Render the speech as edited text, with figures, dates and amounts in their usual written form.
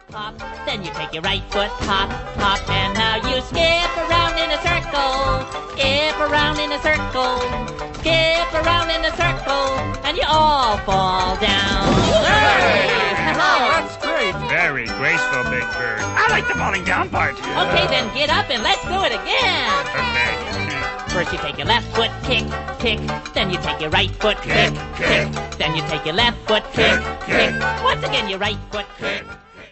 hop. Then you take your right foot, hop, hop, and now you skip around in a circle. Skip around in a circle. Skip around in a circle, and you all fall down. That's great. Very graceful, Big Bird. I like the falling down part. Okay, then get up and let's do it again. Okay. First you take your left foot, kick, kick. Then you take your right foot, kick, kick. Then you take your left foot, kick, kick. Once again, your right foot, kick,